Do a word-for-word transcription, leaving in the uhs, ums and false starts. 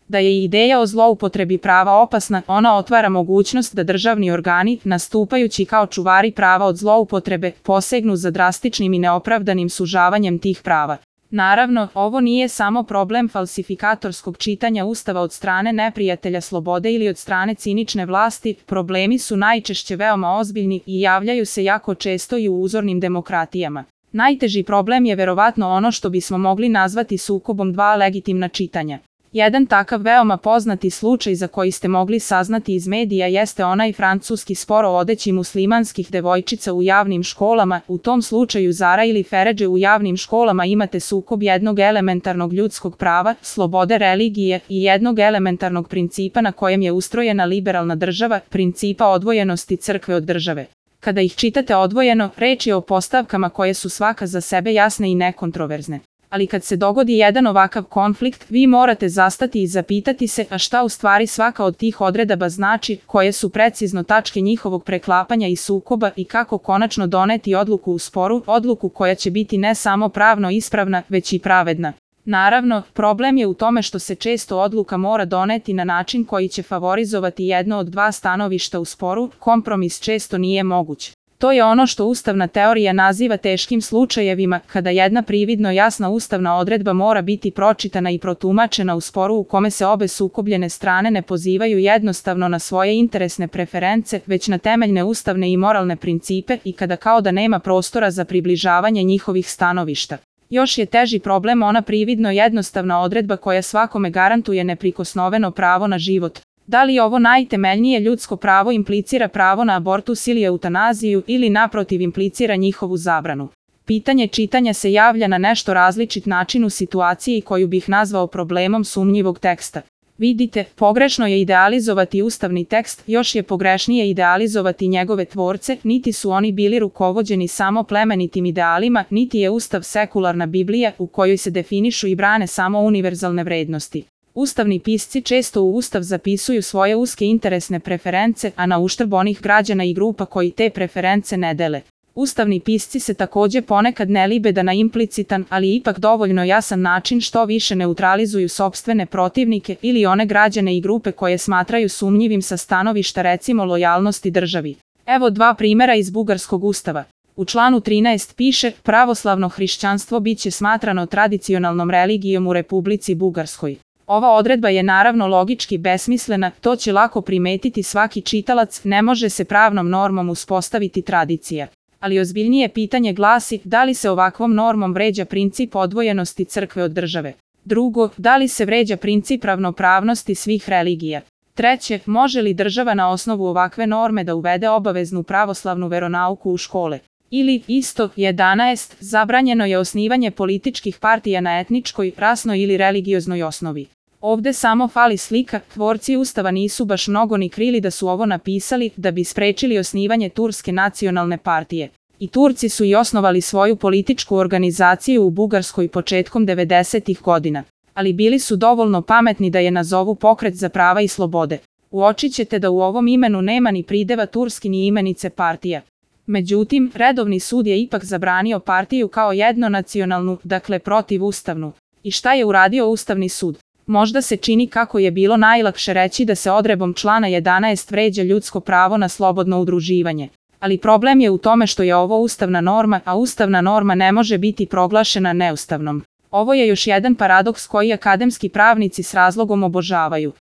Da je ideja o zloupotrebi prava opasna, ona otvara mogućnost da državni organi, nastupajući kao čuvari prava od zloupotrebe, posegnu za drastičnim i neopravdanim sužavanjem tih prava. Naravno, ovo nije samo problem falsifikatorskog čitanja Ustava od strane neprijatelja slobode ili od strane cinične vlasti, problemi su najčešće veoma ozbiljni i javljaju se jako često i u uzornim demokratijama. Najteži problem je verovatno ono što bismo mogli nazvati sukobom dva legitimna čitanja. Jedan takav veoma poznati slučaj za koji ste mogli saznati iz medija jeste onaj francuski spor o odeći muslimanskih devojčica u javnim školama. U tom slučaju Zara ili Feredže u javnim školama imate sukob jednog elementarnog ljudskog prava, slobode religije i jednog elementarnog principa na kojem je ustrojena liberalna država, principa odvojenosti crkve od države. Kada ih čitate odvojeno, reč je o postavkama koje su svaka za sebe jasne i nekontroverzne. Ali kad se dogodi jedan ovakav konflikt, vi morate zastati i zapitati se, a šta u stvari svaka od tih odredaba znači, koje su precizno tačke njihovog preklapanja i sukoba i kako konačno doneti odluku u sporu, odluku koja će biti ne samo pravno ispravna, već i pravedna. Naravno, problem je u tome što se često odluka mora doneti na način koji će favorizovati jedno od dva stanovišta u sporu, kompromis često nije moguć. To je ono što ustavna teorija naziva teškim slučajevima, kada jedna prividno jasna ustavna odredba mora biti pročitana i protumačena u sporu u kome se obe sukobljene strane ne pozivaju jednostavno na svoje interesne preference, već na temeljne ustavne i moralne principe i kada kao da nema prostora za približavanje njihovih stanovišta. Još je teži problem ona prividno jednostavna odredba koja svakome garantuje neprikosnoveno pravo na život. Da li ovo najtemeljnije ljudsko pravo implicira pravo na abortus ili eutanaziju ili naprotiv implicira njihovu zabranu? Pitanje čitanja se javlja na nešto različit način u situaciji koju bih nazvao problemom sumnjivog teksta. Vidite, pogrešno je idealizovati ustavni tekst, još je pogrešnije idealizovati njegove tvorce, niti su oni bili rukovođeni samo plemenitim idealima, niti je Ustav sekularna Biblija u kojoj se definišu i brane samo univerzalne vrednosti. Ustavni pisci često u Ustav zapisuju svoje uske interesne preference, a na uštrb onih građana i grupa koji te preference ne dele. Ustavni pisci se takođe ponekad ne libe da na implicitan, ali ipak dovoljno jasan način što više neutralizuju sopstvene protivnike ili one građane i grupe koje smatraju sumnjivim sa stanovišta recimo lojalnosti državi. Evo dva primera iz bugarskog ustava. U članu trinaest piše, pravoslavno hrišćanstvo biće smatrano tradicionalnom religijom u Republici Bugarskoj. Ova odredba je naravno logički besmislena, to će lako primetiti svaki čitalac, ne može se pravnom normom uspostaviti tradicija. Ali ozbiljnije pitanje glasi, da li se ovakvom normom vređa princip odvojenosti crkve od države? Drugo, da li se vređa princip ravnopravnosti svih religija? Treće, može li država na osnovu ovakve norme da uvede obaveznu pravoslavnu veronauku u škole? Ili, isto, jedanaest, zabranjeno je osnivanje političkih partija na etničkoj, rasnoj ili religioznoj osnovi. Ovde samo fali slika, tvorci Ustava nisu baš mnogo ni krili da su ovo napisali da bi sprečili osnivanje Turske nacionalne partije. I Turci su i osnovali svoju političku organizaciju u Bugarskoj početkom devedesetih godina. Ali bili su dovoljno pametni da je nazovu Pokret za prava i slobode. Uočit ćete da u ovom imenu nema ni prideva turski ni imenice partija. Međutim, redovni sud je ipak zabranio partiju kao jednonacionalnu, dakle protivustavnu. I šta je uradio Ustavni sud? Možda se čini kako je bilo najlakše reći da se odredbom člana jedanaest vređa ljudsko pravo na slobodno udruživanje. Ali problem je u tome što je ovo ustavna norma, a ustavna norma ne može biti proglašena neustavnom. Ovo je još jedan paradoks koji akademski pravnici s razlogom obožavaju.